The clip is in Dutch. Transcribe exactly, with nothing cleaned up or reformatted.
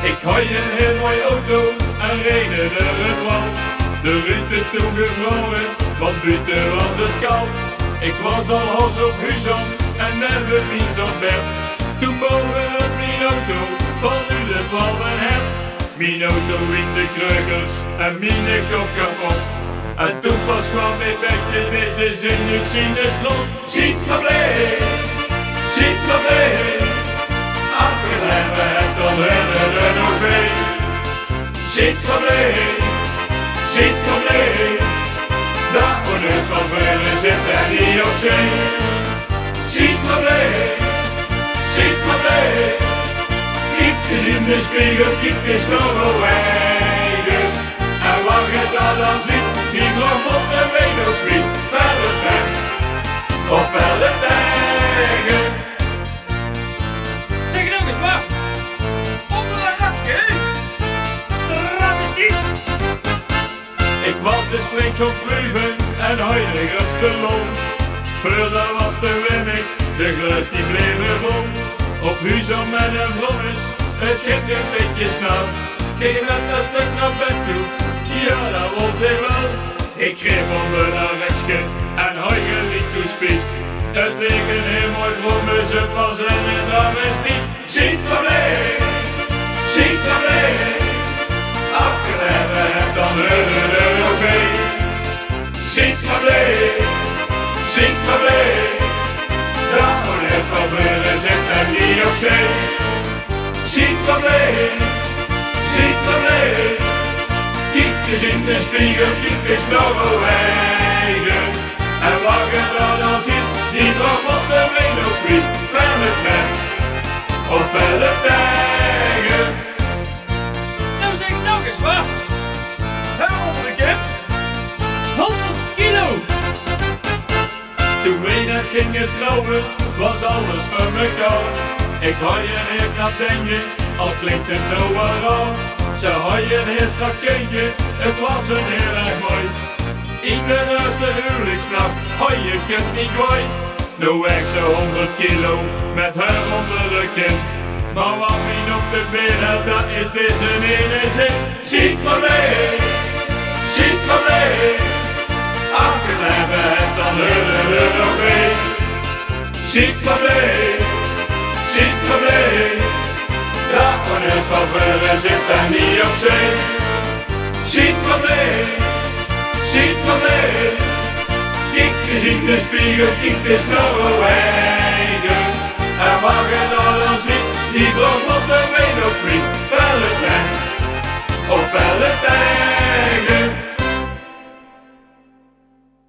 Ik had een heel mooi auto en reden er het wal. De ruiten toen gevroren, want buiten was het koud. Ik was al hals op Huzan en never wiens op bed. Toen boven mijn auto van u de vallen het. Mijn auto in de kreukels en mijn kop kapot. En toen pas kwam mijn bedje deze zin uit zien de slot. Ziet maar blij, ziet maar blij. Afgeleven het dan rennen er nog bij. Ziet maar blij, ziet maar blij. Dat onus van velen zit er niet op zee. Ziet maar blij, ziet maar blij. Kijk eens in de spiegel, kijk eens naar uw eigen. En wat je daar dan ziet, die vrouw op de been nog niet. Verder weg, of verder tegen. Zeg nog eens maar. Onder de ratje. Travestie. Ik was dus flink op proeven en huidig als de loon. Verder was de wemmig, de glas die bleef er vol. Op Huzan met een vlommes, het ging een beetje snel. Ging met dat stuk naar bed toe, ja dat was hij wel. Ik greep onder dat restje en huigen niet toespied. Het leek een heel mooi vlommes, het was een travestie. Ziet maar blij, ziet maar blij. Afgeleven het dan rennen er nog bij. Ziet maar blij, ziet maar blij. Dat onus van velen zit er niet op zee. Ziet maar blij, ziet maar blij. Kijk eens in de spiegel, kijk eens naar uw eigen. En wat je daar dan ziet, die vrouw op de been nog niet. Verder met, of verder tegen. Nou zeg nog eens wat. Honderd kip. honderd kilo. Toen wij net gingen trouwen, was alles voor mekaar. Ik had je een heel knap dingetje, al klinkt het nou wel raar. Ze had je een heel strak kindje, het was een heel erg mooi. In de eerste huwelijksnacht had je kind niet kwijt. Nu weegt ze honderd kilo, met haar onder de kin. Maar wat mijn op de been had, dat is deze ene zin. Ziet maar blij, ziet maar blij. Afgeleven het dan rennen er nog bij. Ziet maar blij, ziet maar blij. Dat onus van velen zit er niet op zee. Ziet maar blij, ziet maar blij. Kijk eens in de spiegel, kijk eens naar uw eigen.